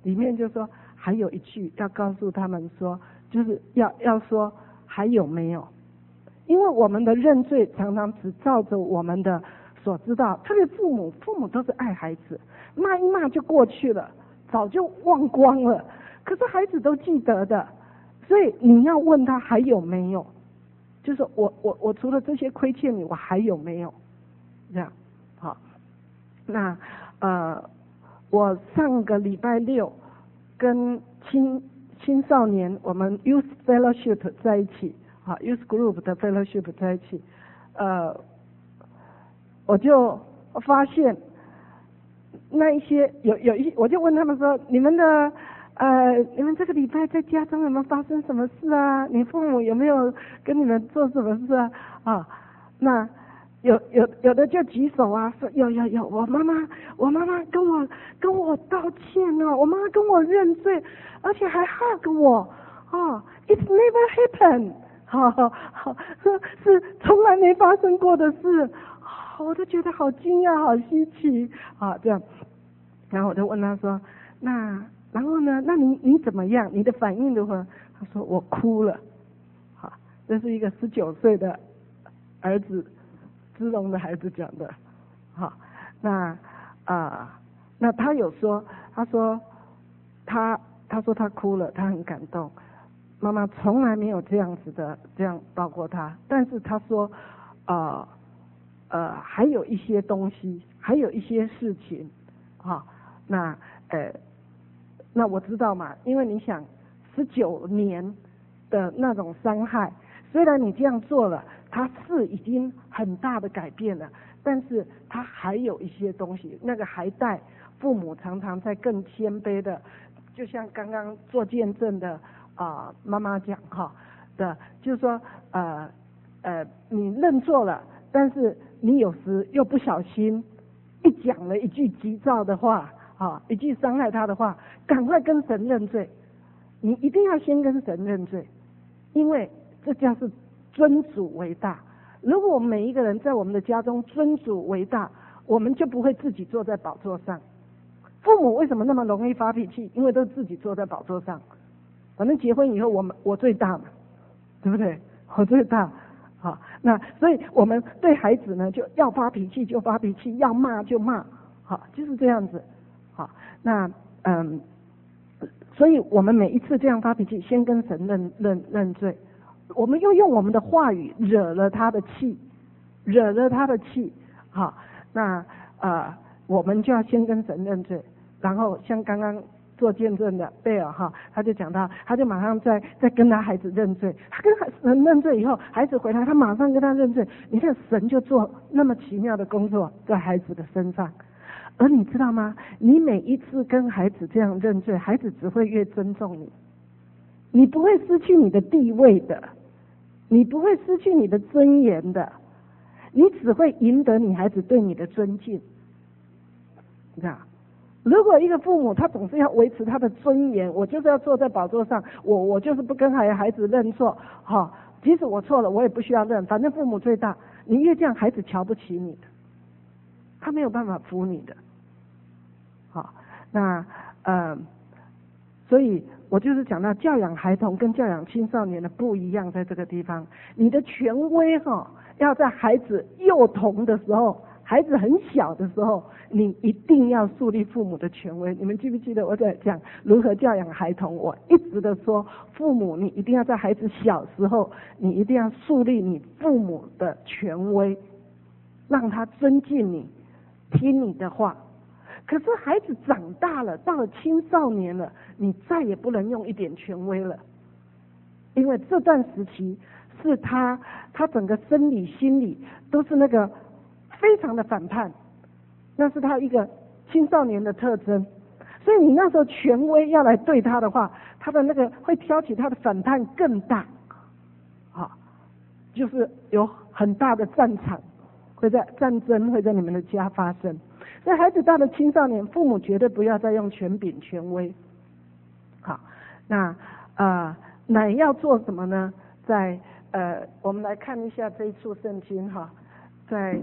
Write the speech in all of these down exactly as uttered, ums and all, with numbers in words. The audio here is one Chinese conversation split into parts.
里面就说还有一句要告诉他们说，就是要要说还有没有，因为我们的认罪常常只照着我们的所知道，特别父母，父母都是爱孩子，骂一骂就过去了，早就忘光了，可是孩子都记得的，所以你要问他还有没有，就是我我我除了这些亏欠你，我还有没有？这样，好，那呃，我上个礼拜六跟青青少年我们 Youth Fellowship 在一起，啊 Youth Group 的 Fellowship 在一起，呃，我就发现那一些有有一，我就问他们说，你们的呃，你们这个礼拜在家中有没有发生什么事啊？你父母有没有跟你们做什么事啊？啊，那有有有的就举手啊，说有有有，我妈妈我妈妈跟我跟我道歉哦，我妈妈跟我认罪，而且还 hug 我，哦 ，It's never happened， 好好好，说是从来没发生过的事，我都觉得好惊讶，好稀奇啊，这样，然后我就问他说，那然后呢？那你你怎么样？你的反应如何？他说我哭了，好，这是一个十九岁的儿子。姿荣的孩子讲的，好，那啊、呃，那他有说，他说他他说他哭了，他很感动，妈妈从来没有这样子的这样抱过他，但是他说，呃呃，还有一些东西，还有一些事情，啊，那呃，那我知道嘛，因为你想十九年的那种伤害，虽然你这样做了。他是已经很大的改变了，但是他还有一些东西，那个还带父母常常在更谦卑的，就像刚刚做见证的啊、呃、妈妈讲哈的，就是说呃呃你认错了，但是你有时又不小心一讲了一句急躁的话啊，一句伤害他的话，赶快跟神认罪，你一定要先跟神认罪，因为这叫是。尊主为大，如果我们每一个人在我们的家中尊主为大，我们就不会自己坐在宝座上。父母为什么那么容易发脾气？因为都自己坐在宝座上。反正结婚以后，我们我最大嘛，对不对？我最大，好，那所以我们对孩子呢，就要发脾气就发脾气，要骂就骂，好，就是这样子，好，那嗯，所以我们每一次这样发脾气，先跟神认认认罪。我们又用我们的话语惹了他的气，惹了他的气，好，那呃，我们就要先跟神认罪，然后像刚刚做见证的贝尔哈，他就讲到，他就马上在在跟他孩子认罪，他跟神认罪以后，孩子回来，他马上跟他认罪，你看神就做那么奇妙的工作在孩子的身上，而你知道吗？你每一次跟孩子这样认罪，孩子只会越尊重你，你不会失去你的地位的。你不会失去你的尊严的，你只会赢得你孩子对你的尊敬。你看，如果一个父母他总是要维持他的尊严，我就是要坐在宝座上，我我就是不跟孩孩子认错，哈、哦，即使我错了，我也不需要认，反正父母最大。你越这样，孩子瞧不起你的，他没有办法服你的。好、哦，那呃，所以。我就是讲到教养孩童跟教养青少年的不一样，在这个地方，你的权威哈、哦，要在孩子幼童的时候，孩子很小的时候，你一定要树立父母的权威。你们记不记得我在讲如何教养孩童？我一直的说，父母你一定要在孩子小时候，你一定要树立你父母的权威，让他尊敬你，听你的话。可是孩子长大了，到了青少年了，你再也不能用一点权威了，因为这段时期是他他整个生理心理都是那个非常的反叛，那是他一个青少年的特征，所以你那时候权威要来对他的话，他的那个会挑起他的反叛更大，好，就是有很大的战场会在战争会在你们的家发生。所以孩子到了青少年，父母绝对不要再用权柄权威。好，那呃乃要做什么呢？在呃我们来看一下这一处圣经哈，在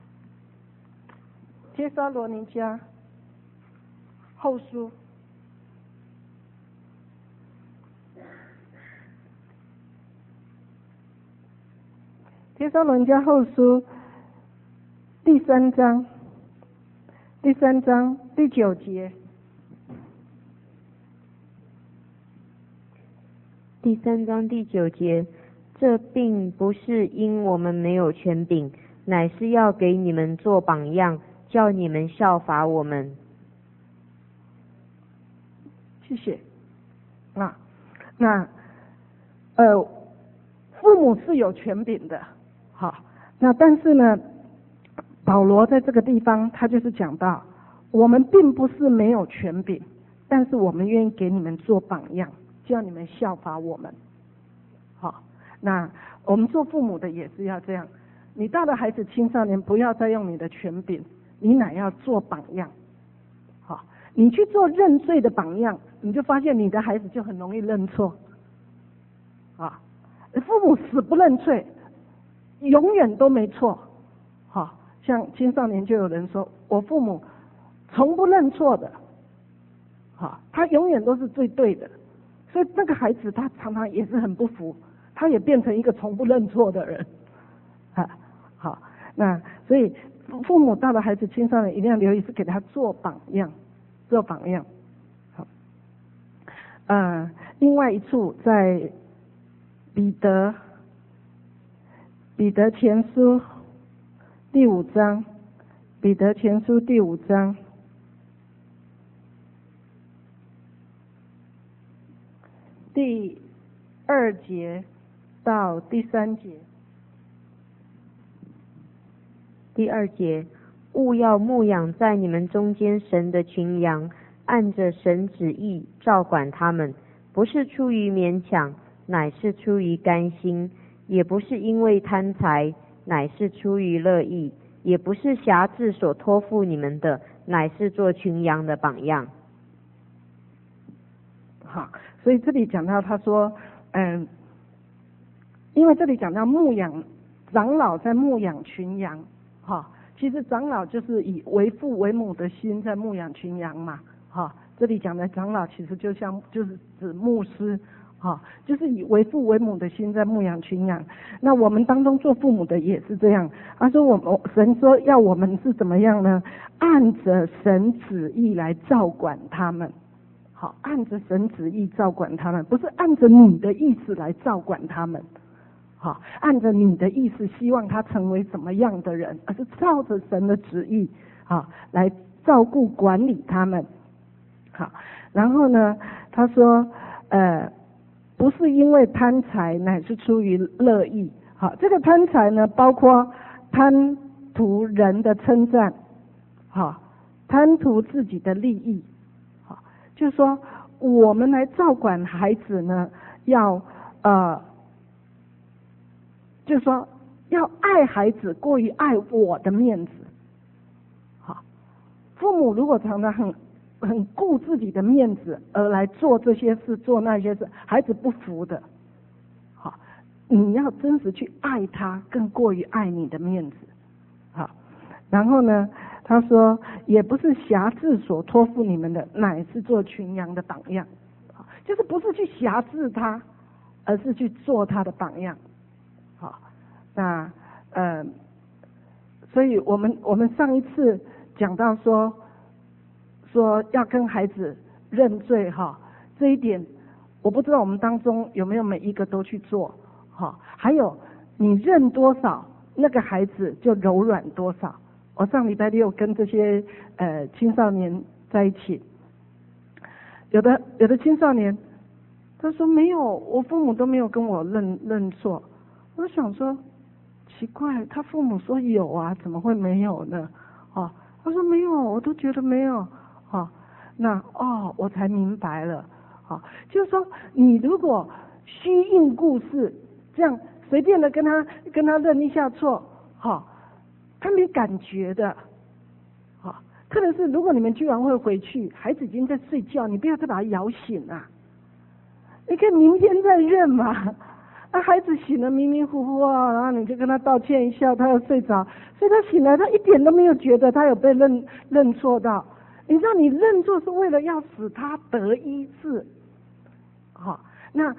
帖撒罗尼迦后书帖撒罗尼迦后书第三章，第三章第九节。 第三章第九节，这并不是因我们没有权柄，乃是要给你们做榜样，叫你们效法我们。 谢谢。啊，那呃，父母是有权柄的，好，那但是呢，保罗在这个地方他就是讲到，我们并不是没有权柄，但是我们愿意给你们做榜样，叫你们效法我们。好，那我们做父母的也是要这样，你到了孩子青少年，不要再用你的权柄，你乃要做榜样。好，你去做认罪的榜样，你就发现你的孩子就很容易认错。啊，父母死不认罪，永远都没错。好，像青少年就有人说，我父母从不认错的。好，他永远都是最对的。所以那个孩子他常常也是很不服，他也变成一个从不认错的人。啊，好，那所以父母到了孩子青少年一定要留意，是给他做榜样，做榜样。好，呃，另外一处在彼得彼得前书第五章，彼得前书第五章第二节到第三节。 第二节，务要牧养在你们中间神的群羊，按着神旨意照管他们，不是出于勉强，乃是出于甘心；也不是因为贪财，乃是出于乐意；也不是辖制所托付你们的，乃是做群羊的榜样。 好，所以这里讲到他说，嗯，因为这里讲到牧养，长老在牧养群羊。哈，其实长老就是以为父为母的心在牧养群羊嘛。哈，这里讲的长老其实就像就是指牧师。哈，就是以为父为母的心在牧养群羊。那我们当中做父母的也是这样。他说我们神说要我们是怎么样呢？按着神旨意来照管他们。好，按着神旨意照管他们，不是按着你的意思来照管他们。好，按着你的意思希望他成为什么样的人，而是照着神的旨意好来照顾管理他们。好，然后呢他说呃不是因为贪财，乃是出于乐意。好，这个贪财呢包括贪图人的称赞，好，贪图自己的利益。好，就是说我们来照管孩子呢，要呃就是说要爱孩子过于爱我的面子。好，父母如果常常很很顾自己的面子而来做这些事做那些事，孩子不服的。好，你要真实去爱他，更过于爱你的面子。好，然后呢他说也不是辖制所托付你们的，乃是做群羊的榜样。好，就是不是去辖制他，而是去做他的榜样。好，那呃，所以我们我们上一次讲到说说要跟孩子认罪哈，这一点我不知道我们当中有没有每一个都去做哈。还有你认多少，那个孩子就柔软多少。我上礼拜六跟这些呃青少年在一起，有的有的青少年他说没有，我父母都没有跟我认认错。我想说奇怪，他父母说有啊，怎么会没有呢？哦，他说没有，我都觉得没有。哦，那哦，我才明白了。哦，就是说你如果虚应故事，这样随便的跟他跟他认一下错，好、哦，他没感觉的。好、哦，特别是如果你们聚完会回去，孩子已经在睡觉，你不要再把他摇醒啊，你可以明天再认嘛。那、啊、孩子醒了迷迷糊糊啊，然后你就跟他道歉一下，他要睡着，所以他醒来他一点都没有觉得他有被认认错到。你知道你认错是为了要使他得医治。好，那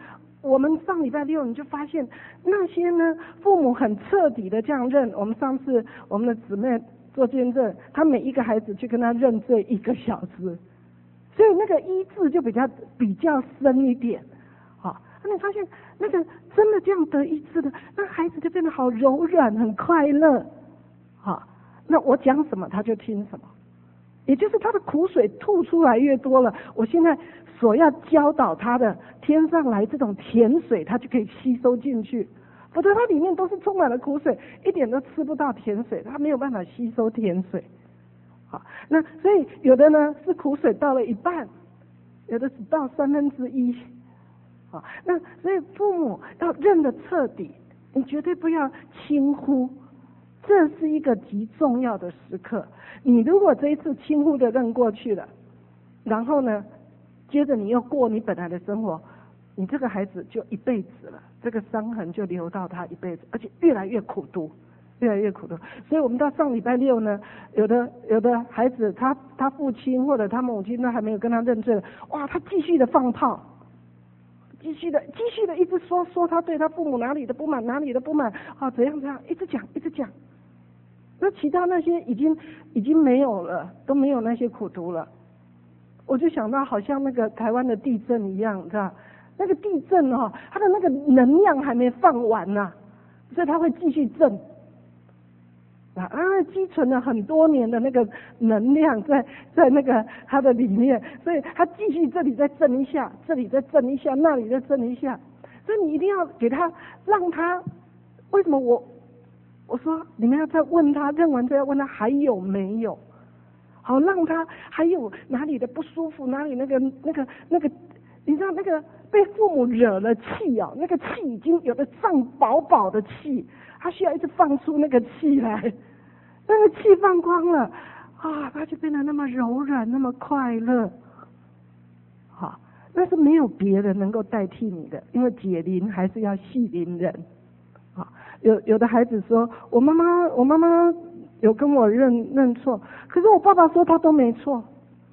我们上礼拜六你就发现那些呢，父母很彻底的这样认。我们上次我们的姊妹做见证，他每一个孩子去跟他认罪一个小时，所以那个医治就比较比较深一点。好，那你发现那个真的这样得医治的，那孩子就变得好柔软，很快乐。好，那我讲什么他就听什么，也就是他的苦水吐出来越多了，我现在所要教导他的天上来这种甜水，他就可以吸收进去。否则它里面都是充满了苦水，一点都吃不到甜水，他没有办法吸收甜水。好，那所以有的呢是苦水到了一半，有的只到三分之一。好，那所以父母要认得彻底，你绝对不要轻忽，这是一个极重要的时刻。你如果这一次轻忽的认过去了，然后呢，接着你又过你本来的生活，你这个孩子就一辈子了，这个伤痕就留到他一辈子，而且越来越苦毒，越来越苦毒。所以我们到上礼拜六呢，有的有的孩子他他父亲或者他母亲都还没有跟他认罪，哇，他继续的放炮，继续的继续的一直说说他对他父母哪里的不满，哪里的不满，啊，怎样怎样，一直讲一直讲。那其他那些已经已经没有了，都没有那些苦毒了。我就想到好像那个台湾的地震一样，知道？那个地震哦，它的那个能量还没放完呢、啊，所以它会继续震。啊，积存了很多年的那个能量在在那个它的里面，所以它继续这里再震一下，这里再震一下，那里再震一下。所以你一定要给他，让他，为什么我我说你们要再问他，认完再要问他还有没有，好让他还有哪里的不舒服，哪里那个那个那个，你知道那个被父母惹了气哦，那个气已经有的胀饱饱的气，他需要一直放出那个气来，那个气放光了啊，他就变得那么柔软，那么快乐。好，那是没有别人能够代替你的，因为解铃还是要系铃人。啊，有有的孩子说，我妈妈我妈妈有跟我认认错，可是我爸爸说他都没错。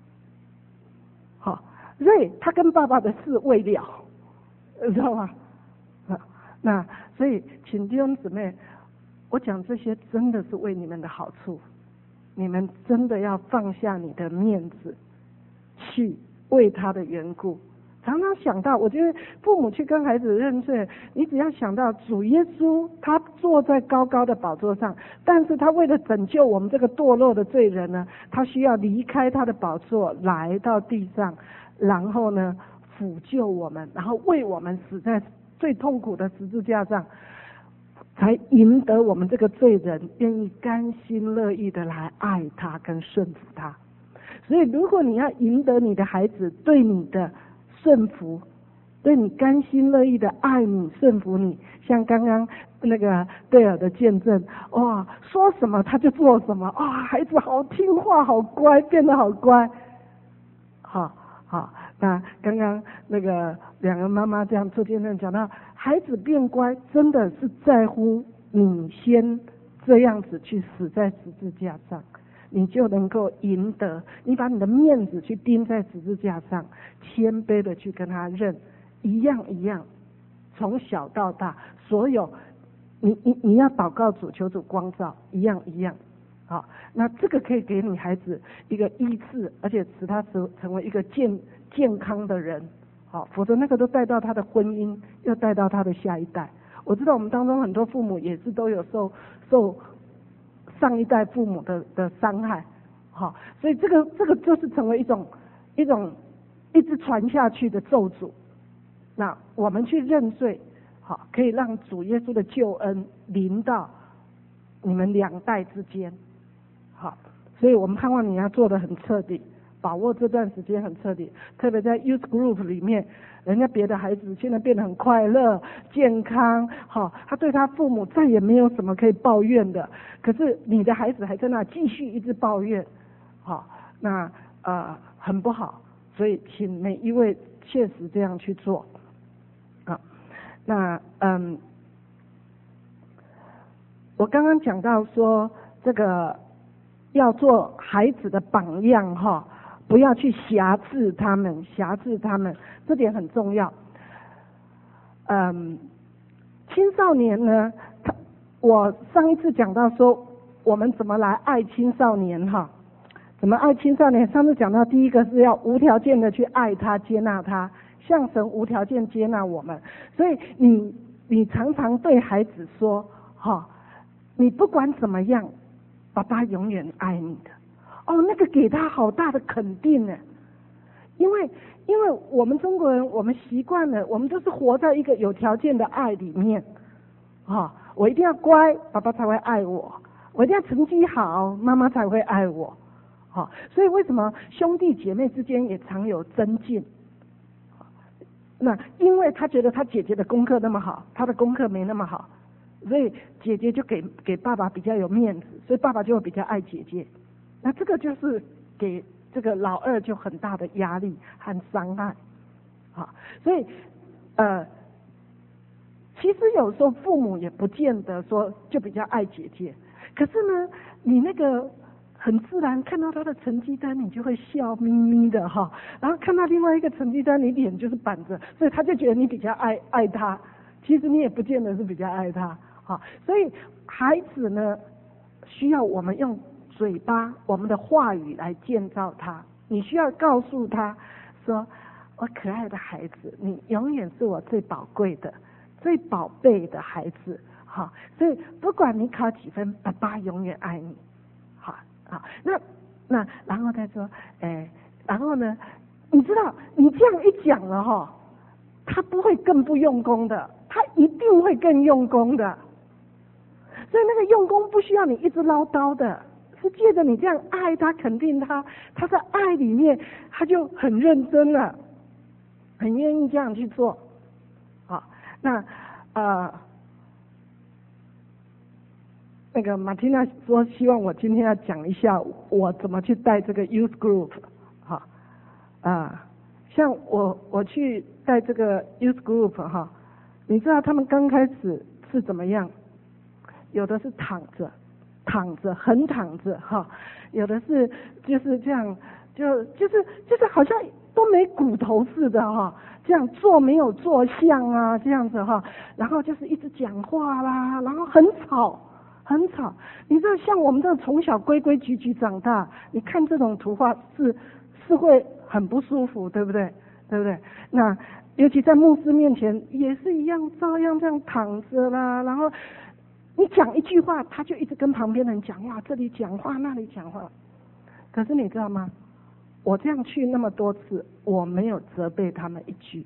好，所以他跟爸爸的事未了，知道吗？啊，那所以请弟兄姊妹，我讲这些真的是为你们的好处，你们真的要放下你的面子，去为他的缘故。常常想到，我觉得父母去跟孩子认罪，你只要想到主耶稣，他坐在高高的宝座上，但是他为了拯救我们这个堕落的罪人呢，他需要离开他的宝座，来到地上，然后呢抚救我们，然后为我们死在最痛苦的十字架上，才赢得我们这个罪人愿意甘心乐意的来爱他跟顺服他。所以如果你要赢得你的孩子对你的顺服，对你甘心乐意的爱你顺服你，像刚刚那个对尔的见证，哇，说什么他就做什么，哇，孩子好听话好乖，变得好乖。好好，那刚刚那个两个妈妈这样做见证，讲到孩子变乖真的是在乎你先这样子去死在十字架上，你就能够赢得，你把你的面子去钉在十字架上，谦卑的去跟他认，一样一样，从小到大，所有你你你要祷告主，求主光照，一样一样。好，那这个可以给你孩子一个医治，而且使他成成为一个健健康的人。好，否则那个都带到他的婚姻，又带到他的下一代。我知道我们当中很多父母也是都有受受上一代父母的的伤害，好，所以这个这个就是成为一种一种一直传下去的咒诅。那我们去认罪，好，可以让主耶稣的救恩临到你们两代之间，好，所以我们盼望你要做得很彻底，把握这段时间很彻底，特别在 youth group 里面，人家别的孩子现在变得很快乐、健康，好，他对他父母再也没有什么可以抱怨的，可是你的孩子还在那继续一直抱怨，好，那呃很不好，所以请每一位切实这样去做，啊，那嗯，我刚刚讲到说这个要做孩子的榜样哈。不要去辖制他们，辖制他们，这点很重要。 嗯，青少年呢，他我上一次讲到说我们怎么来爱青少年哈，怎么爱青少年？上次讲到第一个是要无条件的去爱他、接纳他，像神无条件接纳我们。所以你你常常对孩子说哈，你不管怎么样，爸爸永远爱你的。哦，那个给他好大的肯定呢，因为因为我们中国人，我们习惯了，我们都是活在一个有条件的爱里面。啊，我一定要乖，爸爸才会爱我；我一定要成绩好，妈妈才会爱我。好，所以为什么兄弟姐妹之间也常有增进？那因为他觉得他姐姐的功课那么好，他的功课没那么好，所以姐姐就给给爸爸比较有面子，所以爸爸就会比较爱姐姐。那这个就是给这个老二就很大的压力和伤害。好，所以呃，其实有时候父母也不见得说就比较爱姐姐，可是呢，你那个很自然看到他的成绩单，你就会笑眯眯的哈，然后看到另外一个成绩单，你脸就是板着，所以他就觉得你比较爱爱他，其实你也不见得是比较爱他。好，所以孩子呢，需要我们用嘴巴，我们的话语来建造他。你需要告诉他说，我可爱的孩子，你永远是我最宝贵的、最宝贝的孩子。好，所以不管你考几分，爸爸永远爱你。好，好，那那然后再说，哎，然后呢，你知道你这样一讲了哈，他不会更不用功的，他一定会更用功的。所以那个用功不需要你一直唠叨的，是借着你这样爱他、肯定他，他在爱里面他就很认真了，很愿意这样去做。好，那呃。那个马蒂娜说，希望我今天要讲一下我怎么去带这个 youth group， 哈，啊，像我我去带这个 youth group 哈，你知道他们刚开始是怎么样？有的是躺着，躺着横躺着哈，有的是就是这样，就就是就是好像都没骨头似的哈，这样坐没有坐相啊，这样子哈，然后就是一直讲话啦，然后很吵。很吵，你知道，像我们这种从小规规矩矩长大，你看这种图画是是会很不舒服，对不对？对不对？那尤其在牧师面前也是一样，照样这样躺着啦。然后你讲一句话，他就一直跟旁边人讲话，这里讲话，那里讲话。可是你知道吗？我这样去那么多次，我没有责备他们一句，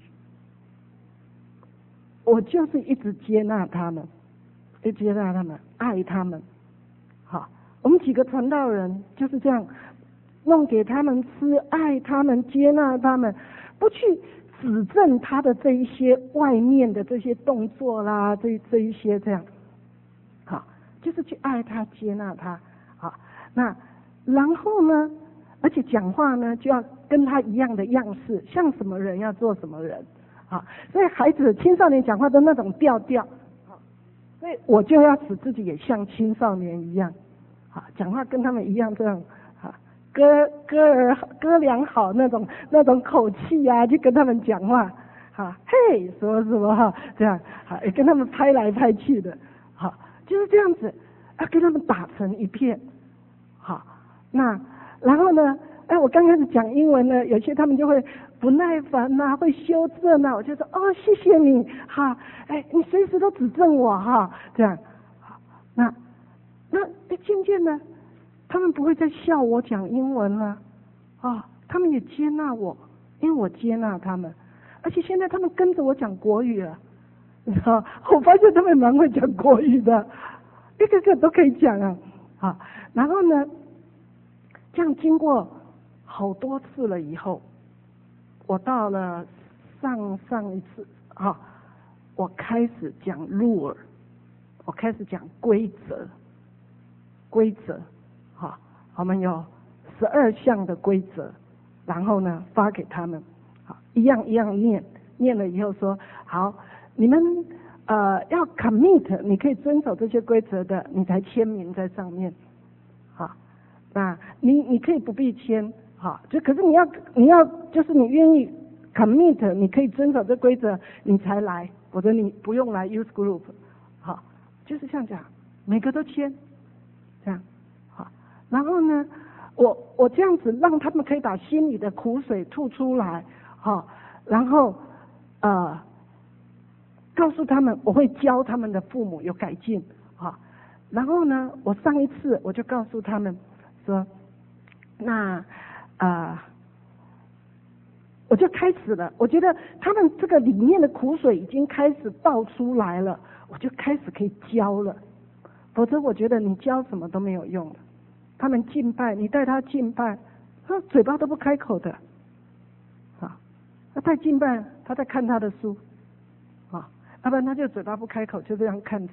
我就是一直接纳他们。就接纳他们，爱他们。好，我们几个传道人就是这样弄给他们吃，爱他们，接纳他们，不去指正他的这一些外面的这些动作啦，这这一些这样。好，就是去爱他，接纳他。好，那然后呢，而且讲话呢就要跟他一样的样式，像什么人要做什么人。好，所以孩子青少年讲话的那种调调。所以我就要使自己也像青少年一样，啊，讲话跟他们一样这样，啊，歌歌儿歌良好那种那种口气啊，就跟他们讲话，啊，嘿，什么什么哈，这样，啊，也跟他们拍来拍去的，好，就是这样子，要跟他们打成一片，好，那然后呢，哎，我刚开始讲英文呢，有些他们就会不耐烦呐、啊，会修正呐、啊，我就说哦，谢谢你，哈，哎，你随时都指正我哈，这样，那那渐渐的，他们不会再笑我讲英文了，啊，他们也接纳我，因为我接纳他们，而且现在他们跟着我讲国语了，你知道，我发现他们蛮会讲国语的，一个个都可以讲啊，好，然后呢，这样经过好多次了以后。我到了上上一次啊，我开始讲 rule， 我开始讲规则，规则，好，我们有十二项的规则，然后呢发给他们，好，一样一样念，念了以后说，好，你们呃要 commit， 你可以遵守这些规则的，你才签名在上面，好，那你你可以不必签。好，就可是你要你要就是你愿意 commit， 你可以遵守这规则，你才来，否则你不用来 youth group。好，就是像这样，每个都签，这样，好，然后呢，我我这样子让他们可以把心里的苦水吐出来，好，然后呃，告诉他们我会教他们的父母有改进，好，然后呢，我上一次我就告诉他们说，那呃。我就开始了，我觉得他们这个里面的苦水已经开始倒出来了，我就开始可以教了。否则我觉得你教什么都没有用的。他们敬拜，你带他敬拜，他嘴巴都不开口的，啊，他带敬拜，他在看他的书，啊，要不然他就嘴巴不开口，就这样看着。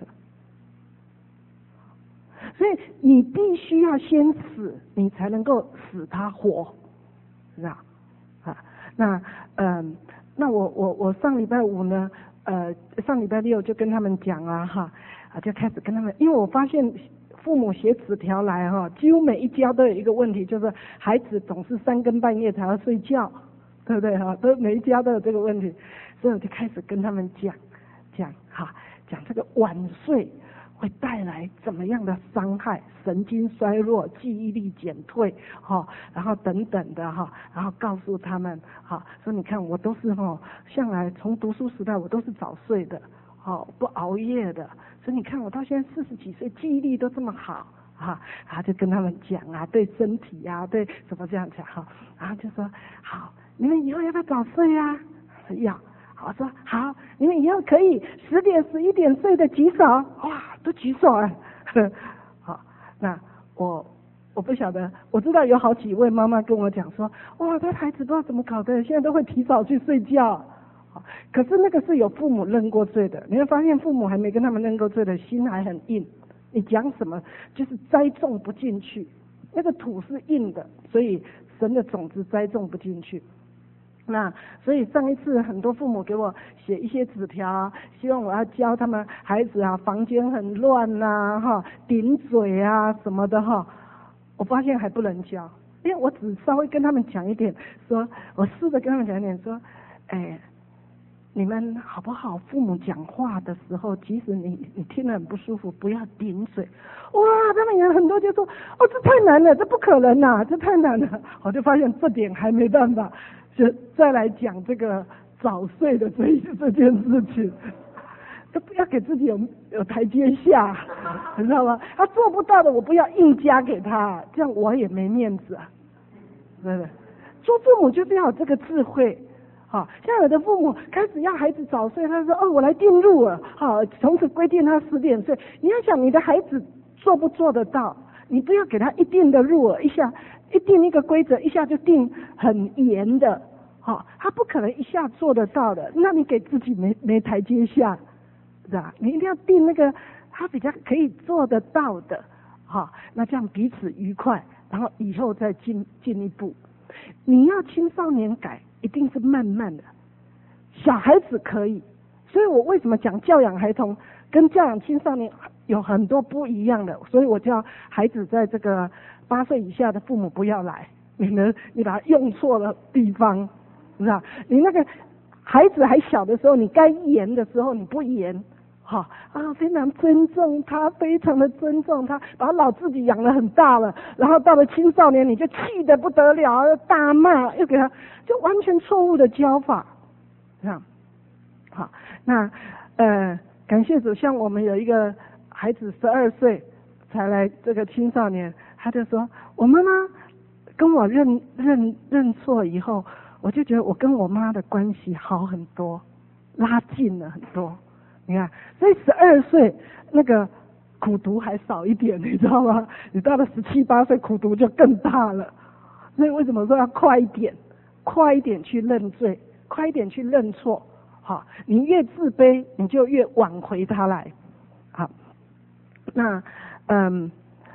所以你必须要先死，你才能够使他活，是吧？啊。那嗯，那我我我上礼拜五呢，呃，上礼拜六就跟他们讲啊，哈，啊，就开始跟他们，因为我发现父母写纸条来哈，几乎每一家都有一个问题，就是孩子总是三更半夜才要睡觉，对不对哈？都每一家都有这个问题，所以我就开始跟他们讲讲哈，讲这个晚睡会带来怎么样的伤害，神经衰弱，记忆力减退，哈，然后等等的哈，然后告诉他们，哈，说你看我都是哈，向来从读书时代我都是早睡的，哈，不熬夜的，所以你看我到现在四十几岁，记忆力都这么好，哈，然后就跟他们讲啊，对身体啊，对怎么这样讲哈，然后就说好，你们以后要不要早睡啊？要。我说好，你们以后可以十点十一点睡的举手，哇，都举手啊！好，那我我不晓得，我知道有好几位妈妈跟我讲说，哇，他孩子不知道怎么搞的，现在都会提早去睡觉。可是那个是有父母认过罪的，你会发现父母还没跟他们认过罪的心还很硬，你讲什么就是栽种不进去，那个土是硬的，所以神的种子栽种不进去。那所以上一次很多父母给我写一些纸条，希望我要教他们孩子啊，房间很乱呐，哈，顶嘴啊什么的哈，我发现还不能教，因为我只稍微跟他们讲一点，说我试着跟他们讲一点，说，哎，你们好不好？父母讲话的时候，即使你你听得很不舒服，不要顶嘴。哇，他们有很多就说，哦，这太难了，这不可能呐、啊，这太难了。我就发现这点还没办法。就再来讲这个早睡的这这件事情，都不要给自己有有台阶下，你知道吗？他做不到的，我不要硬加给他，这样我也没面子啊，对不对？做父母就是要有这个智慧，好，像有的父母开始要孩子早睡，他说哦，我来定入了，好，从此规定他十点睡。你要想你的孩子做不做得到，你不要给他一定的入耳，一下。一定一个规则，一下就定很严的，好、哦，他不可能一下做得到的，那你给自己没没台阶下，是吧？你一定要定那个他比较可以做得到的，好、哦，那这样彼此愉快，然后以后再进进一步。你要青少年改，一定是慢慢的，小孩子可以，所以我为什么讲教养孩童跟教养青少年有很多不一样的，所以我叫孩子在这个八岁以下的父母不要来，免得你把它用错了地方，是吧？你那个孩子还小的时候，你该严的时候你不严，哈啊，非常尊重他，非常的尊重他，把他老自己养得很大了，然后到了青少年你就气得不得了，又大骂，又给他就完全错误的教法，这样，好，那呃，感谢主，像我们有一个孩子十二岁才来这个青少年。他就说，我妈妈跟我认认认错以后，我就觉得我跟我妈的关系好很多，拉近了很多。你看，所以十二岁那个苦毒还少一点，你知道吗？你到了十七八岁，苦毒就更大了。所以为什么说要快一点，快一点去认罪，快一点去认错？好，你越自卑，你就越挽回他来。好，那嗯。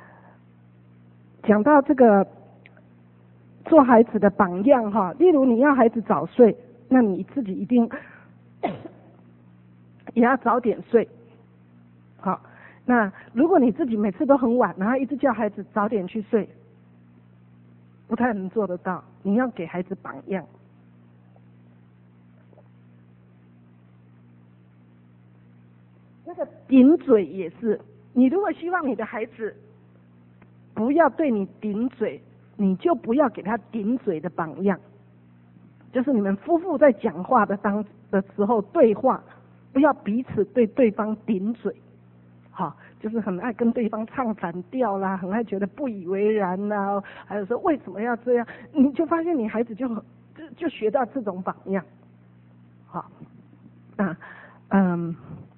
讲到这个做孩子的榜样哈，例如你要孩子早睡，那你自己一定也要早点睡。好，那如果你自己每次都很晚，然后一直叫孩子早点去睡，不太能做得到。你要给孩子榜样。 那个顶嘴也是，你如果希望你的孩子不要对你顶嘴，你就不要给他顶嘴的榜样。就是你们夫妇在讲话的当的时候对话，不要彼此对对方顶嘴，好，就是很爱跟对方唱反调啦，很爱觉得不以为然啦，还有说为什么要这样，你就发现你孩子就就就学到这种榜样，好，那嗯，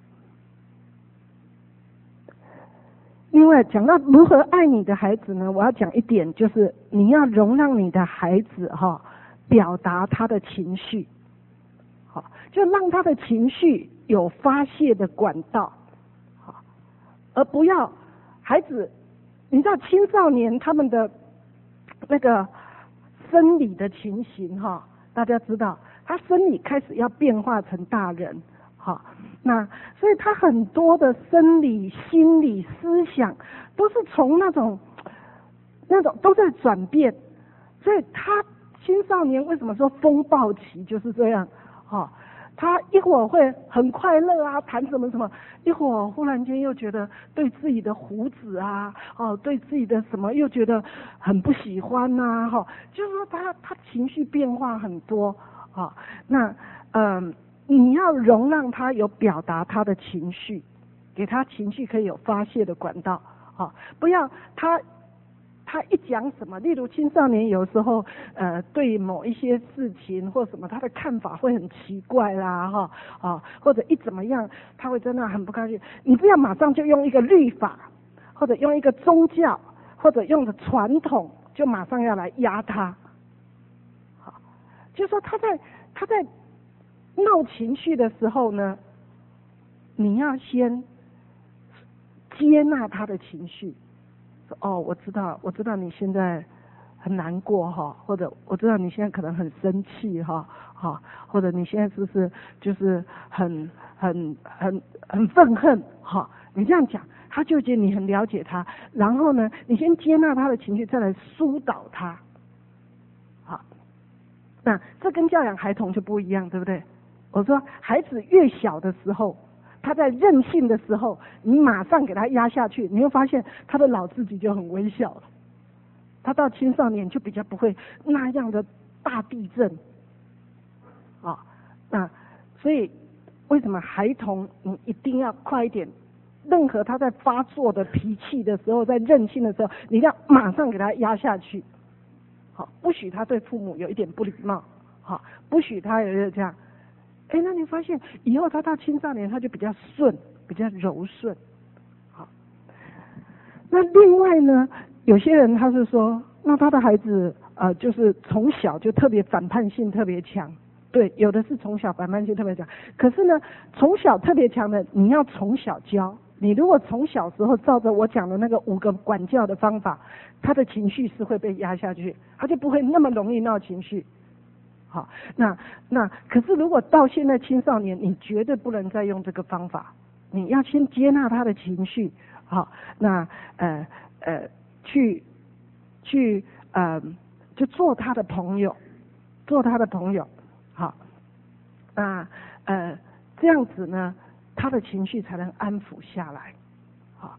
另外讲到如何爱你的孩子呢，我要讲一点，就是你要容让你的孩子哈表达他的情绪，好，就让他的情绪有发泄的管道，好，而不要孩子，你知道青少年他们的那个生理的情形哈，大家知道，他生理开始要变化成大人，好，那所以他很多的生理、心理、思想都是从那种那种都在转变，所以他青少年为什么说风暴期就是这样？哈、哦，他一会儿会很快乐啊，谈什么什么，一会儿忽然间又觉得对自己的胡子啊，哦，对自己的什么又觉得很不喜欢呐、啊，哈、哦，就是说他他情绪变化很多啊、哦。那嗯、呃，你要容让他有表达他的情绪，给他情绪可以有发泄的管道，啊、哦，不要他。他一讲什么，例如青少年有时候呃对某一些事情或什么他的看法会很奇怪啦哈啊，或者一怎么样他会真的很不高兴，你不要马上就用一个律法或者用一个宗教或者用的传统就马上要来压他，好，就是说他在他在闹情绪的时候呢，你要先接纳他的情绪。哦，我知道，我知道你现在很难过哈，或者我知道你现在可能很生气哈，哈，或者你现在是不是就是很很很很愤恨哈？你这样讲，他就觉得你很了解他，然后呢，你先接纳他的情绪，再来疏导他，好，那这跟教养孩童就不一样，对不对？我说孩子越小的时候。他在任性的时候，你马上给他压下去，你会发现他的脑自己就很微小了。他到青少年就比较不会那样的大地震，啊、哦，那所以为什么孩童你一定要快一点？任何他在发作的脾气的时候，在任性的时候，你要马上给他压下去，好，不许他对父母有一点不礼貌，好，不许他有这样。哎，那你发现以后他到青少年他就比较顺，比较柔顺，好。那另外呢，有些人他是说，那他的孩子呃，就是从小就特别反叛性特别强，对，有的是从小反叛性特别强，可是呢，从小特别强的，你要从小教。你如果从小时候照着我讲的那个五个管教的方法，他的情绪是会被压下去，他就不会那么容易闹情绪。好，那那可是如果到现在青少年，你绝对不能再用这个方法，你要先接纳他的情绪，好，那呃呃去去呃就做他的朋友，做他的朋友，好，那呃这样子呢，他的情绪才能安抚下来，好。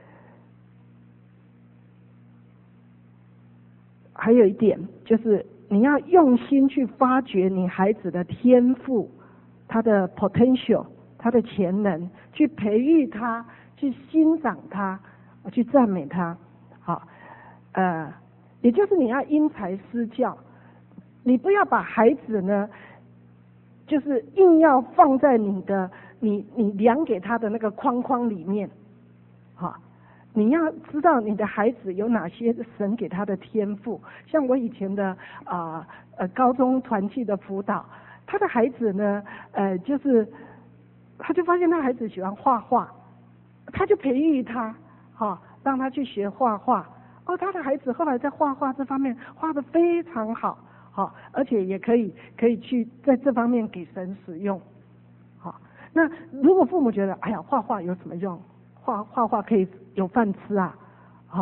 还有一点就是。你要用心去发掘你孩子的天赋，他的 potential， 他的潜能，去培育他，去欣赏他，去赞美他。好，呃，也就是你要因材施教，你不要把孩子呢，就是硬要放在你的你你量给他的那个框框里面，好。你要知道你的孩子有哪些神给他的天赋，像我以前的啊 呃, 呃高中团契的辅导，他的孩子呢，呃就是他就发现他孩子喜欢画画，他就培育他，哈、哦，让他去学画画。哦，他的孩子后来在画画这方面画得非常好，好、哦，而且也可以可以去在这方面给神使用，好、哦。那如果父母觉得，哎呀，画画有什么用？画画画可以有饭吃啊，好、哦，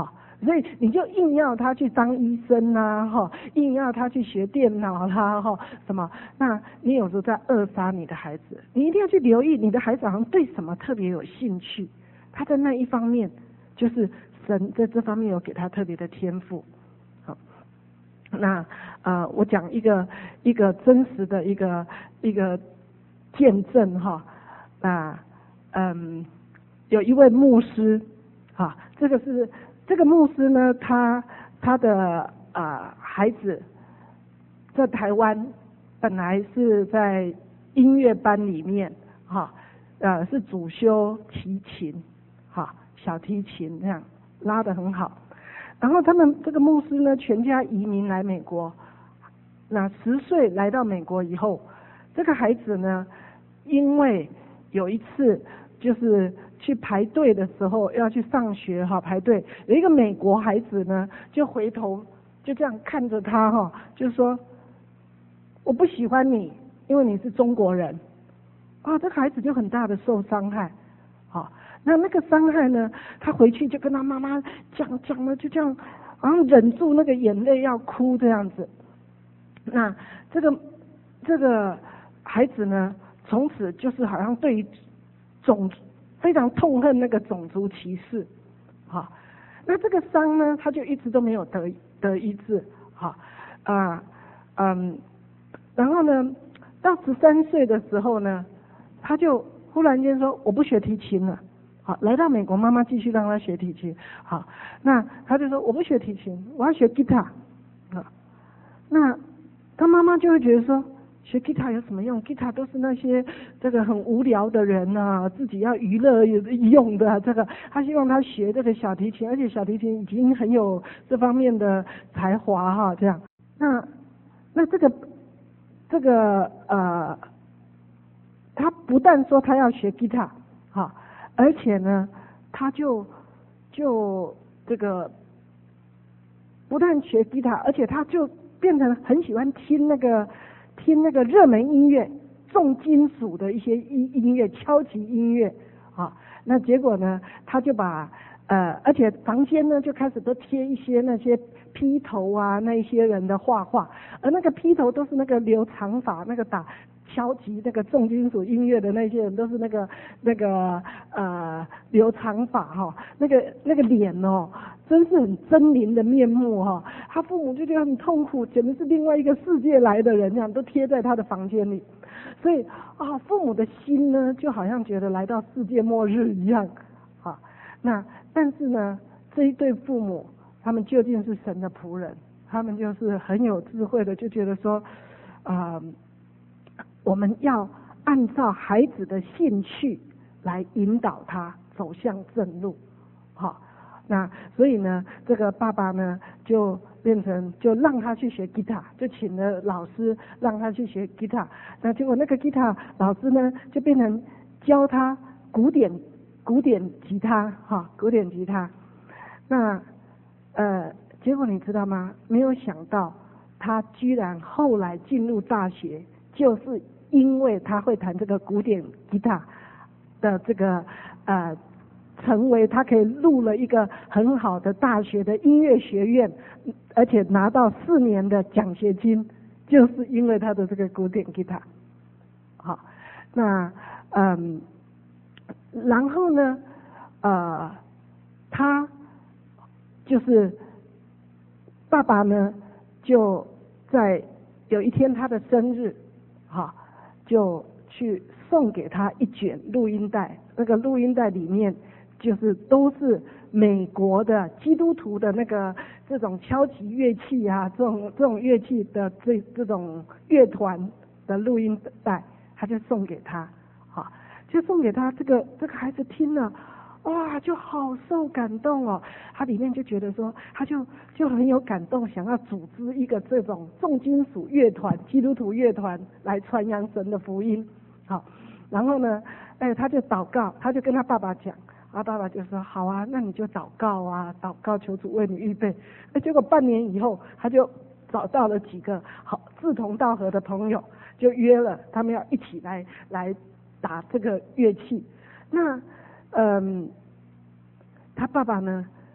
所以你就硬要他去当医生啦，哈，硬要他去学电脑啦，哈，什么？那你有时候在扼杀你的孩子。你一定要去留意你的孩子好像对什么特别有兴趣，他在那一方面就是神在这方面有给他特别的天赋。好，那呃，我讲一个一个真实的一个一个见证哈，那嗯，有一位牧师，哈，这个是这个牧师呢，他他的啊、呃、孩子在台湾本来是在音乐班里面，哈，呃是主修提琴，哈，小提琴这样拉得很好。然后他们这个牧师呢，全家移民来美国。那十岁来到美国以后，这个孩子呢，因为有一次就是去排队的时候要去上学哈，排队有一个美国孩子呢，就回头就这样看着他哈，就说我不喜欢你，因为你是中国人。啊，这个孩子就很大的受伤害，好，那那个伤害呢，他回去就跟他妈妈讲讲了，就这样，然后忍住那个眼泪要哭这样子。那这个这个孩子呢，从此就是好像对于种非常痛恨那个种族歧视，好，那这个伤呢，他就一直都没有得得医治，好啊嗯，然后呢，到十三岁的时候呢，他就忽然间说我不学提琴了，好，来到美国，妈妈继续让他学提琴，好，那他就说我不学提琴，我要学吉他，啊，那他妈妈就会觉得说，学吉他有什么用？吉他都是那些这个很无聊的人啊，自己要娱乐用的、啊。这个他希望他学这个小提琴，而且小提琴已经很有这方面的才华哈。这样，那那这个这个呃，他不但说他要学吉他，哈，而且呢，他就就这个不但学吉他，而且他就变成很喜欢听那个听那个热门音乐，重金属的一些音音乐，敲击音乐啊。那结果呢，他就把呃，而且房间呢就开始都贴一些那些披头啊，那一些人的画画，而那个披头都是那个留长发，那个打敲击那个重金属音乐的那些人都是那个那个呃留长发哈、哦，那个那个脸哦。真是很狰狞的面目哈、哦，他父母就觉得很痛苦，简直是另外一个世界来的人，这样都贴在他的房间里，所以啊，父母的心呢，就好像觉得来到世界末日一样，啊，那但是呢，这一对父母，他们究竟是神的仆人，他们就是很有智慧的，就觉得说，啊、呃，我们要按照孩子的兴趣来引导他走向正路，好。那所以呢，这个爸爸呢就变成就让他去学吉他，就请了老师让他去学吉他。那结果那个吉他老师呢就变成教他古典古典吉他哈，古典吉他。那呃，结果你知道吗？没有想到他居然后来进入大学，就是因为他会弹这个古典吉他的这个呃。成为他可以入了一个很好的大学的音乐学院，而且拿到四年的奖学金，就是因为他的这个古典吉他。好，那嗯，然后呢，呃，他就是爸爸呢，就在有一天他的生日，哈，就去送给他一卷录音带，那个录音带里面。就是都是美国的基督徒的那个这种敲击乐器啊，这种这种乐器的这这种乐团的录音带，他就送给他，好，就送给他这个这个孩子听了，哇，就好受感动哦。他里面就觉得说，他就就很有感动，想要组织一个这种重金属乐团、基督徒乐团来传扬神的福音，好，然后呢，哎，他就祷告，他就跟他爸爸讲。啊，爸爸就说好啊，那你就祷告啊，祷告求主为你预备。哎，结果半年以后，他就找到了几个好志同道合的朋友，就约了他们要一起来来打这个乐器。那嗯，他爸爸呢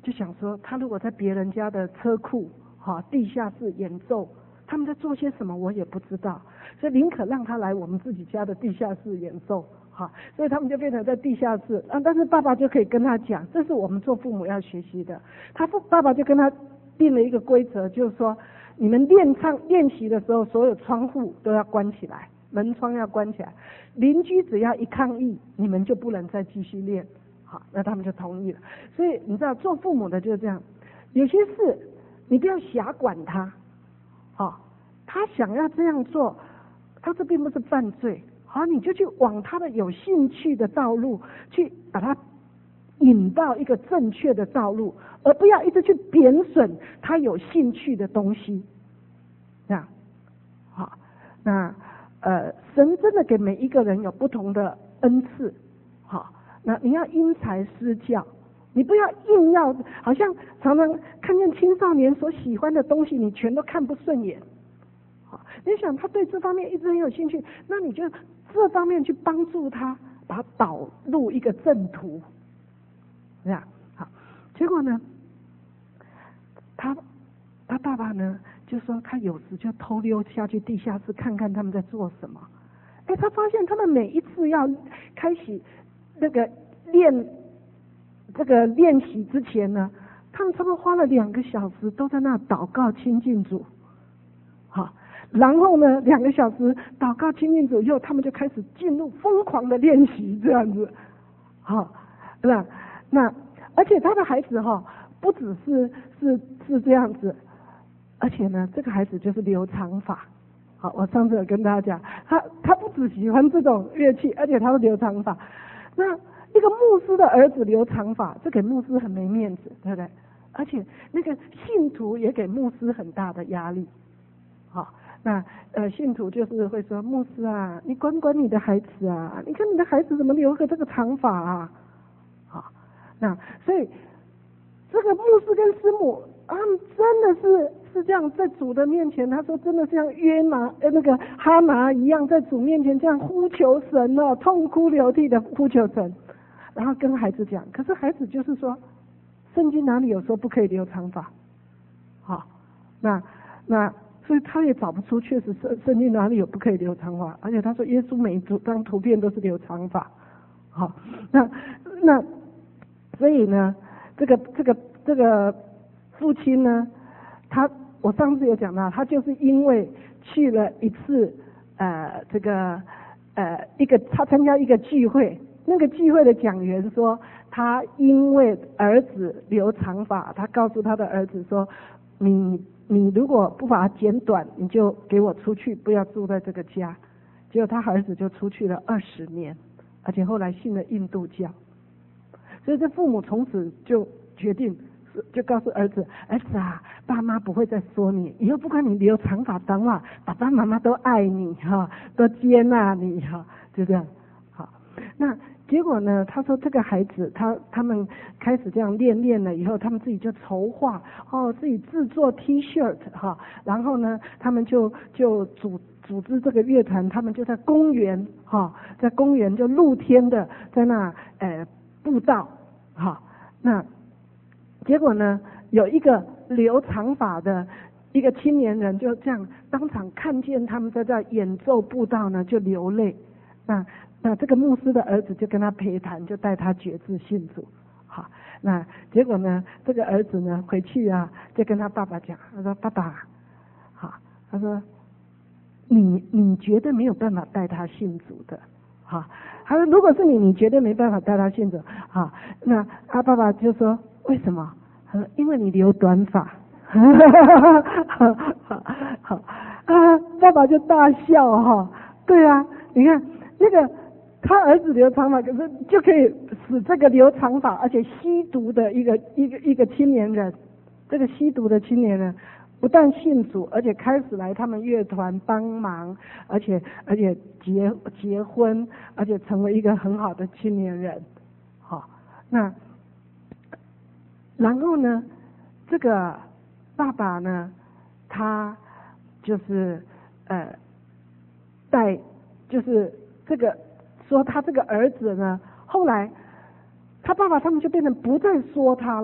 就想说，他如果在别人家的车库哈地下室演奏，他们在做些什么我也不知道，所以宁可让他来我们自己家的地下室演奏。好，所以他们就变成在地下室啊，但是爸爸就可以跟他讲，这是我们做父母要学习的。他父爸爸就跟他定了一个规则，就是说，你们练唱练习的时候，所有窗户都要关起来，门窗要关起来。邻居只要一抗议，你们就不能再继续练。好，那他们就同意了。所以你知道，做父母的就是这样，有些事你不要狭管他，好，他想要这样做，他这并不是犯罪。好，你就去往他的有兴趣的道路去把他引到一个正确的道路，而不要一直去贬损他有兴趣的东西。这样，好，那呃，神真的给每一个人有不同的恩赐，好，那你要因材施教，你不要硬要，好像常常看见青少年所喜欢的东西，你全都看不顺眼。你想他对这方面一直很有兴趣，那你就这方面去帮助他，把他导入一个正途，这样好。结果呢，他他爸爸呢就说他有时就偷溜下去地下室看看他们在做什么。哎，他发现他们每一次要开始那个练这个练习之前呢，他们差不多花了两个小时都在那祷告亲近主，好。然后呢，两个小时祷告亲近主以后，他们就开始进入疯狂的练习，这样子，好，那那而且他的孩子哈、哦，不只是是是这样子，而且呢，这个孩子就是留长发。好，我上次有跟大家讲，他他不只喜欢这种乐器，而且他会留长发。那一个牧师的儿子留长发，这给牧师很没面子，对不对？而且那个信徒也给牧师很大的压力，好。那呃，信徒就是会说，牧师啊，你管管你的孩子啊，你看你的孩子怎么留个这个长发啊？好，那所以这个牧师跟师母，他们真的是是这样在主的面前，他说真的像约拿呃那个哈拿一样，在主面前这样呼求神哦，痛哭流涕的呼求神，然后跟孩子讲，可是孩子就是说，圣经哪里有说不可以留长发？好，那那。所以他也找不出，确实圣圣经哪里有不可以留长发，而且他说耶稣每一张图片都是留长发，好，那那所以呢，这个这个这个父亲呢，他我上次有讲到，他就是因为去了一次呃这个呃一个他参加一个聚会，那个聚会的讲员说，他因为儿子留长发，他告诉他的儿子说，你。你如果不把它剪短，你就给我出去，不要住在这个家。结果他儿子就出去了二十年，而且后来信了印度教。所以这父母从此就决定，就告诉儿子：儿子啊，爸妈不会再说你，以后不管你留长发短发，爸爸妈妈都爱你哈，都接纳你哈，就这样。好，那。结果呢？他说这个孩子，他他们开始这样练练了以后，他们自己就筹划哦，自己制作 T 恤哈，然后呢，他们就就组组织这个乐团，他们就在公园哈，在公园就露天的在那呃布道哈，那结果呢，有一个留长发的一个青年人就这样当场看见他们在这演奏布道呢，就流泪，那。那这个牧师的儿子就跟他陪谈，就带他决志信主。好，那结果呢，这个儿子呢回去啊，就跟他爸爸讲，他说：“爸爸，好，他说你你绝对没有办法带他信主的，好，他说如果是你，你绝对没办法带他信主。好，那他爸爸就说为什么？他说因为你留短发。好好好啊，爸爸就大笑哈，对啊，你看那个。”他儿子留长发，可是就可以使这个留长发而且吸毒的一个一个一个青年人，这个吸毒的青年人不但信主，而且开始来他们乐团帮忙，而且而且结结婚，而且成为一个很好的青年人。好，那然后呢，这个爸爸呢，他就是呃带就是这个。说他这个儿子呢，后来他爸爸他们就变成不再说他了，他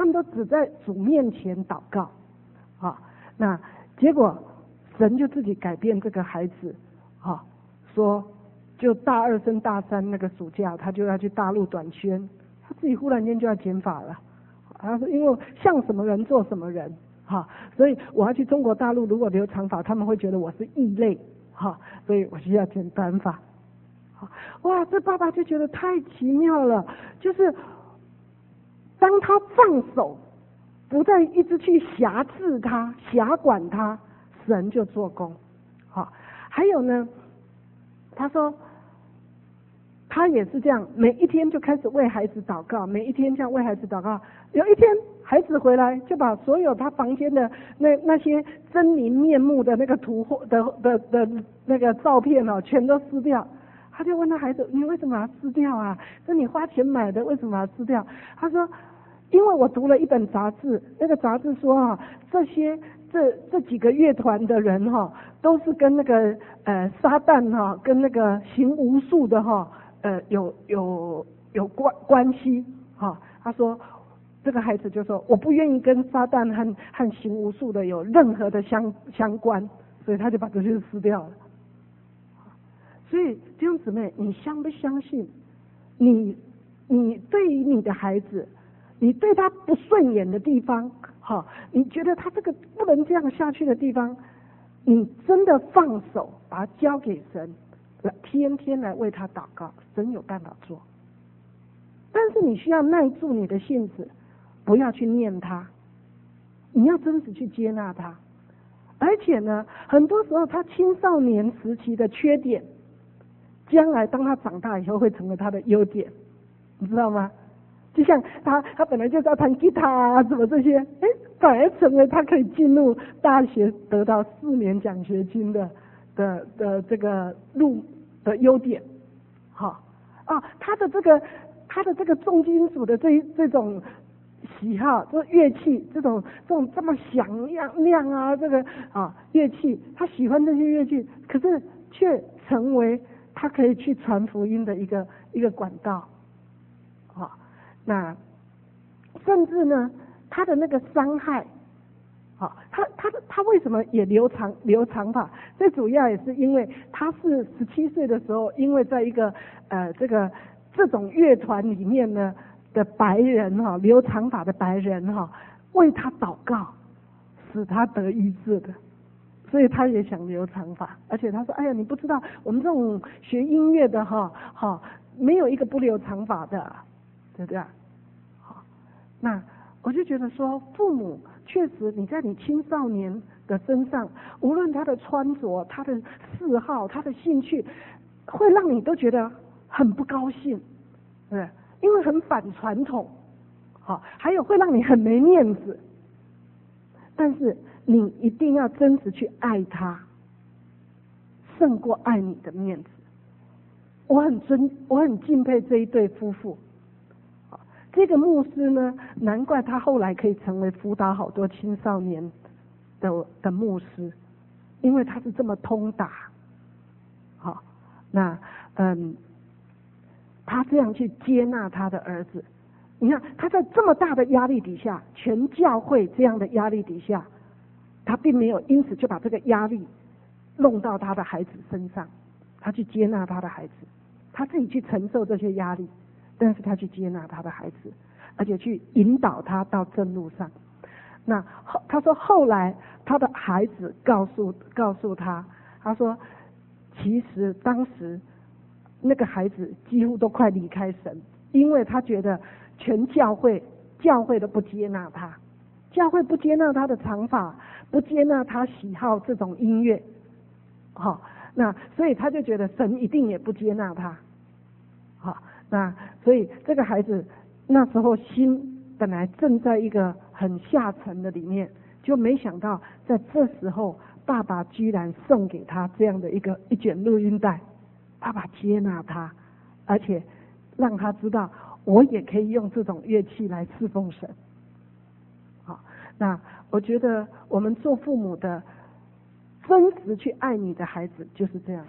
他们都只在主面前祷告，啊，那结果神就自己改变这个孩子，啊，说就大二升大三那个暑假，他就要去大陆短宣，他自己忽然间就要剪发了，他说因为像什么人做什么人，哈，所以我要去中国大陆，如果留长发，他们会觉得我是异类，哈，所以我需要剪短发。哇，这爸爸就觉得太奇妙了，就是当他放手，不再一直去辖制他、辖管他，神就做工。好，还有呢，他说他也是这样，每一天就开始为孩子祷告，每一天这样为孩子祷告。有一天孩子回来，就把所有他房间的那那些狰狞面目的那个图的的的的那个照片哦，全都撕掉。他就问他孩子：“你为什么要撕掉啊？是你花钱买的，为什么要撕掉？”他说：“因为我读了一本杂志，那个杂志说啊，这些这这几个乐团的人哈、啊，都是跟那个呃撒旦哈、啊，跟那个行巫术的哈、啊，呃有有有关关系哈、啊。”他说，这个孩子就说：“我不愿意跟撒旦和和行巫术的有任何的相相关，所以他就把这些撕掉了。”所以弟兄姊妹，你相不相信？你你对于你的孩子，你对他不顺眼的地方，好，你觉得他这个不能这样下去的地方，你真的放手把他交给神，天天来为他祷告，神有办法做。但是你需要耐住你的性子，不要去念他，你要真实去接纳他。而且呢，很多时候他青少年时期的缺点，将来当他长大以后会成为他的优点，你知道吗？就像他他本来就是要弹吉他啊什么这些，哎，反而成为他可以进入大学得到四年奖学金的的的这个路的优点。好啊，他的这个他的这个重金属的这这种喜好，这乐器这种这种这么响亮亮啊，这个啊乐器，他喜欢这些乐器，可是却成为他可以去传福音的一个一个管道，啊，那甚至呢，他的那个伤害，啊，他他他为什么也留长留长发？最主要也是因为他是十七岁的时候，因为在一个呃这个这种乐团里面呢的白人哈、啊，留长发的白人哈、啊，为他祷告，使他得医治的。所以他也想留长发，而且他说：“哎呀，你不知道，我们这种学音乐的哈，哈，没有一个不留长发的，对不对？”好，那我就觉得说，父母确实你在你青少年的身上，无论他的穿着、他的嗜好、他的兴趣，会让你都觉得很不高兴，对不对？因为很反传统，好，还有会让你很没面子，但是你一定要真实去爱他，胜过爱你的面子。我很尊，我很敬佩这一对夫妇。这个牧师呢，难怪他后来可以成为辅导好多青少年的的牧师，因为他是这么通达。好，那嗯，他这样去接纳他的儿子。你看他在这么大的压力底下，全教会这样的压力底下，他并没有因此就把这个压力弄到他的孩子身上，他去接纳他的孩子，他自己去承受这些压力，但是他去接纳他的孩子，而且去引导他到正路上。那他说后来他的孩子告诉告诉他，他说其实当时那个孩子几乎都快离开神，因为他觉得全教会教会都不接纳他，教会不接纳他的长发，不接纳他喜好这种音乐，好、哦，那所以他就觉得神一定也不接纳他，好、哦，那所以这个孩子那时候心本来正在一个很下沉的里面，就没想到在这时候爸爸居然送给他这样的一个一卷录音带，爸爸接纳他，而且让他知道我也可以用这种乐器来侍奉神。好，那我觉得我们做父母的真实去爱你的孩子就是这样，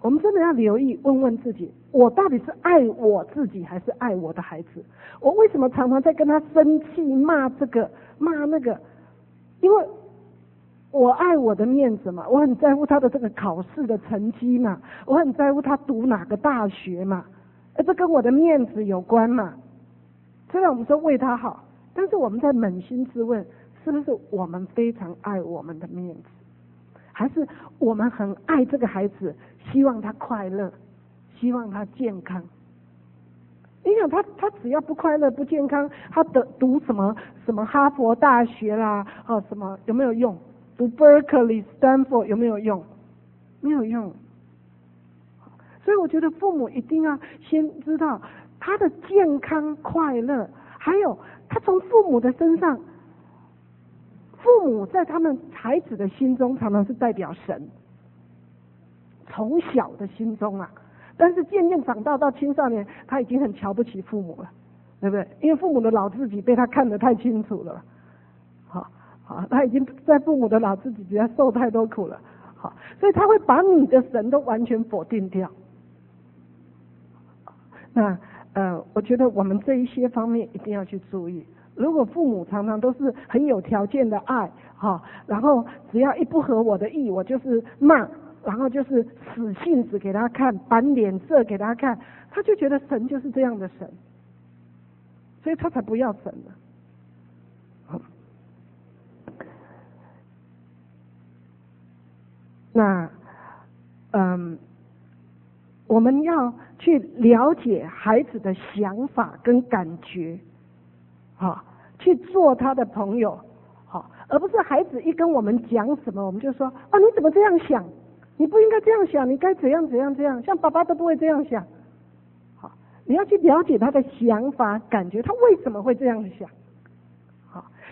我们真的要留意，问问自己，我到底是爱我自己还是爱我的孩子？我为什么常常在跟他生气，骂这个骂那个？因为我爱我的面子嘛，我很在乎他的这个考试的成绩嘛，我很在乎他读哪个大学嘛，这跟我的面子有关嘛。虽然我们说为他好，但是我们在扪心自问，是不是我们非常爱我们的面子？还是我们很爱这个孩子，希望他快乐，希望他健康？你想他他只要不快乐不健康，他的读什么什么哈佛大学啦，哦什么有没有用？读 Berkeley、Stanford 有没有用？没有用。所以我觉得父母一定要先知道他的健康快乐，还有他从父母的身上，父母在他们孩子的心中常常是代表神，从小的心中啊，但是渐渐长大到青少年，他已经很瞧不起父母了，对不对？因为父母的老自己被他看得太清楚了，好，好，他已经在父母的老自己底下受太多苦了，好，所以他会把你的神都完全否定掉。那呃，我觉得我们这一些方面一定要去注意。如果父母常常都是很有条件的爱，哈，然后只要一不合我的意，我就是骂，然后就是死性子给他看，板脸色给他看，他就觉得神就是这样的神，所以他才不要神了。那，嗯，我们要去了解孩子的想法跟感觉，好，去做他的朋友，好，而不是孩子一跟我们讲什么，我们就说啊，你怎么这样想？你不应该这样想，你该怎样怎样怎样，像爸爸都不会这样想。好，你要去了解他的想法、感觉，他为什么会这样想。